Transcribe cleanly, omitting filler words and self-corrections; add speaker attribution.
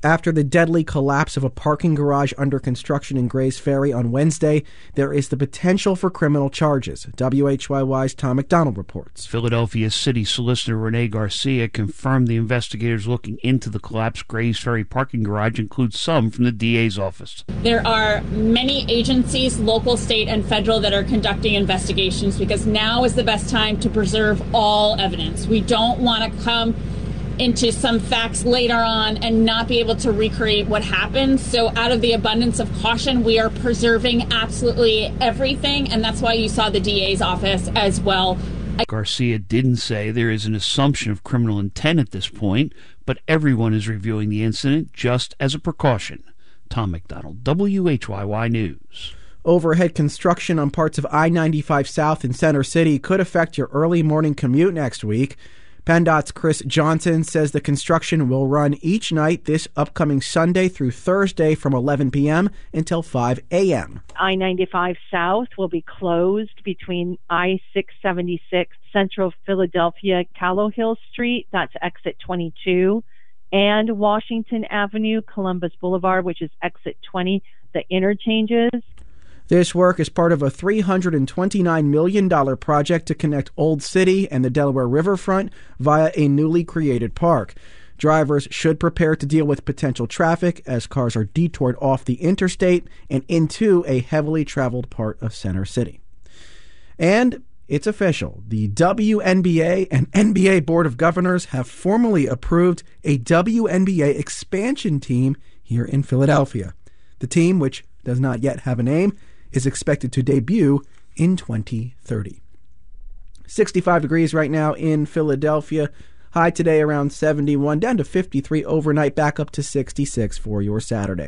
Speaker 1: After the deadly collapse of a parking garage under construction in Grays Ferry on Wednesday, there is the potential for criminal charges. WHYY's Tom McDonald reports.
Speaker 2: Philadelphia City Solicitor Rene Garcia confirmed the investigators looking into the collapsed Grays Ferry parking garage include some from the DA's office.
Speaker 3: There are many agencies, local, state, and federal, that are conducting investigations because now is the best time to preserve all evidence. We don't want to come into some facts later on and not be able to recreate what happened. So out of the abundance of caution, we are preserving absolutely everything, and that's why you saw the DA's office as well.
Speaker 2: Garcia didn't say there is an assumption of criminal intent at this point, but everyone is reviewing the incident just as a precaution. Tom McDonald, WHYY News.
Speaker 1: Overhead construction on parts of I-95 South in Center City could affect your early morning commute next week. PennDOT's Chris Johnson says the construction will run each night this upcoming Sunday through Thursday from 11 p.m. until 5 a.m.
Speaker 4: I-95 South will be closed between I-676 Central Philadelphia, Callowhill Street, that's exit 22, and Washington Avenue, Columbus Boulevard, which is exit 20, the interchanges.
Speaker 1: This work is part of a $329 million project to connect Old City and the Delaware Riverfront via a newly created park. Drivers should prepare to deal with potential traffic as cars are detoured off the interstate and into a heavily traveled part of Center City. And it's official. The WNBA and NBA Board of Governors have formally approved a WNBA expansion team here in Philadelphia. The team, which does not yet have a name, is expected to debut in 2030. 65 degrees right now in Philadelphia. High today around 71, down to 53 overnight, back up to 66 for your Saturday.